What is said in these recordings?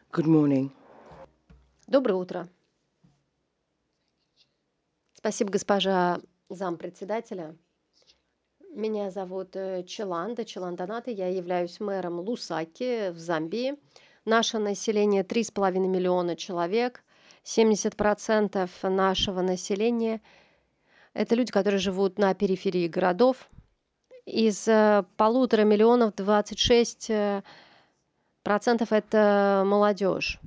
Good morning. Доброе утро. Спасибо, госпожа зампредседателя. Меня зовут Челанда Наты. Я являюсь мэром Лусаки в Замбии. Наше население 3,5 миллиона человек. 70% нашего населения — это люди, которые живут на периферии городов. Из 1,5 миллиона 26% это молодежь.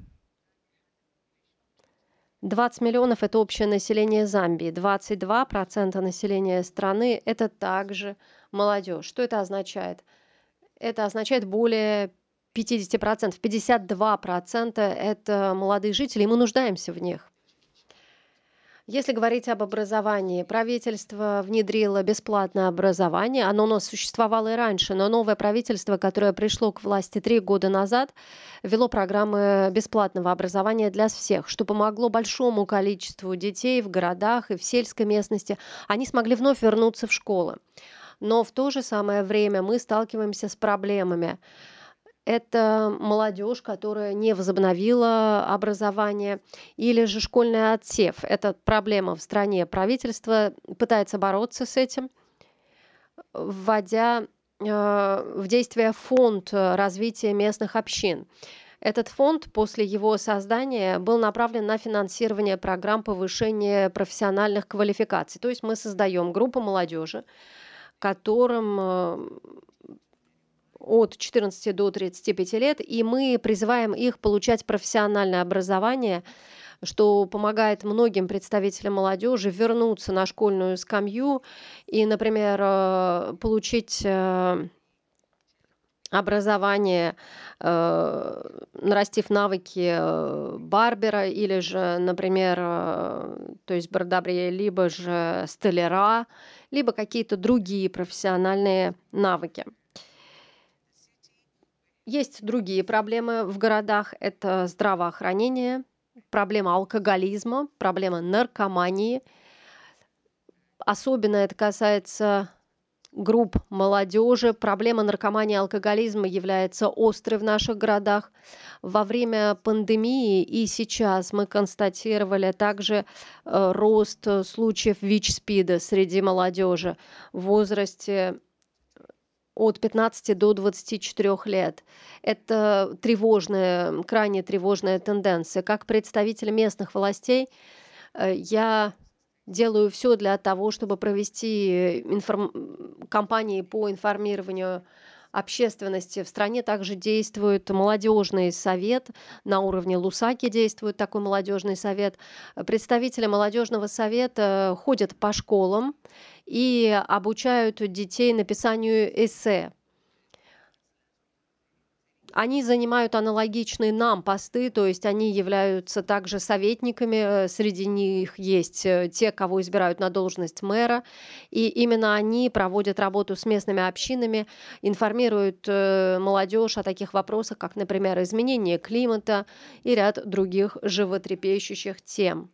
20 миллионов — это общее население Замбии, 22% населения страны — это также молодежь. Что это означает? Это означает более 50%, 52% — это молодые жители, и мы нуждаемся в них. Если говорить об образовании, правительство внедрило бесплатное образование. Оно у нас существовало и раньше, но новое правительство, которое пришло к власти 3 года назад, ввело программы бесплатного образования для всех, что помогло большому количеству детей в городах и в сельской местности. Они смогли вновь вернуться в школы. Но в то же самое время мы сталкиваемся с проблемами. Это молодежь, которая не возобновила образование, или же школьный отсев. Это проблема в стране. Правительство пытается бороться с этим, вводя в действие фонд развития местных общин. Этот фонд после его создания был направлен на финансирование программ повышения профессиональных квалификаций. То есть мы создаем группу молодежи, которым от 14 до 35 лет, и мы призываем их получать профессиональное образование, что помогает многим представителям молодежи вернуться на школьную скамью и, например, получить образование, нарастив навыки барбера или же, например, то есть бардабрия, либо же столяра, либо какие-то другие профессиональные навыки. Есть другие проблемы в городах. Это здравоохранение, проблема алкоголизма, проблема наркомании. Особенно это касается групп молодежи. Проблема наркомании и алкоголизма является острой в наших городах. Во время пандемии и сейчас мы констатировали также рост случаев ВИЧ-СПИДа среди молодежи в возрасте от 15 до 24 лет. Это тревожная, крайне тревожная тенденция. Как представитель местных властей, я делаю все для того, чтобы провести кампании по информированию общественности. В стране также действует молодежный совет, на уровне Лусаки действует такой молодежный совет. Представители молодежного совета ходят по школам и обучают детей написанию эссе. Они занимают аналогичные нам посты, то есть они являются также советниками. Среди них есть те, кого избирают на должность мэра, и именно они проводят работу с местными общинами, информируют молодежь о таких вопросах, как, например, изменение климата и ряд других животрепещущих тем.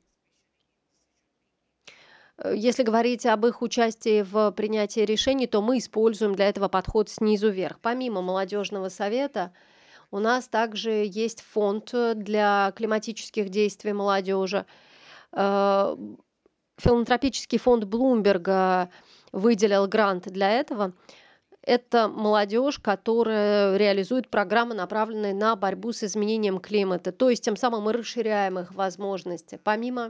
Если говорить об их участии в принятии решений, то мы используем для этого подход снизу вверх. Помимо молодежного совета, у нас также есть фонд для климатических действий молодежи. Э, Филантропический фонд Блумберга выделил грант для этого. Это молодежь, которая реализует программы, направленные на борьбу с изменением климата. То есть тем самым мы расширяем их возможности. Помимо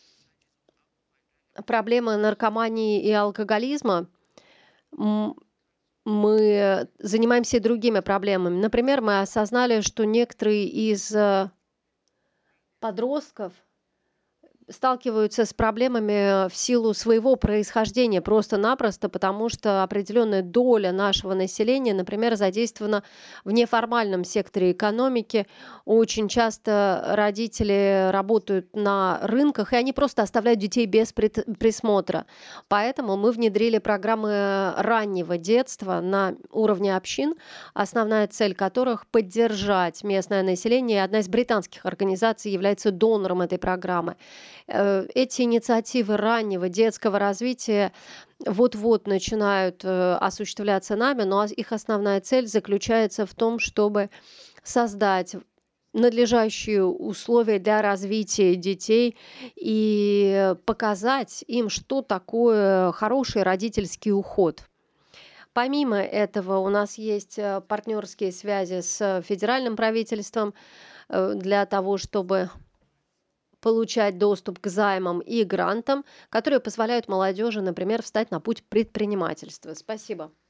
проблемы наркомании и алкоголизма, м, мы занимаемся и другими проблемами. Например, мы осознали, что некоторые из подростков сталкиваются с проблемами в силу своего происхождения просто-напросто, потому что определенная доля нашего населения, например, задействована в неформальном секторе экономики. Очень часто родители работают на рынках, и они просто оставляют детей без присмотра. Поэтому мы внедрили программы раннего детства на уровне общин, основная цель которых — поддержать местное население. Одна из британских организаций является донором этой программы. Эти инициативы раннего детского развития вот-вот начинают осуществляться нами, но их основная цель заключается в том, чтобы создать надлежащие условия для развития детей и показать им, что такое хороший родительский уход. Помимо этого у нас есть партнерские связи с федеральным правительством для того, чтобы получать доступ к займам и грантам, которые позволяют молодежи, например, встать на путь предпринимательства. Спасибо.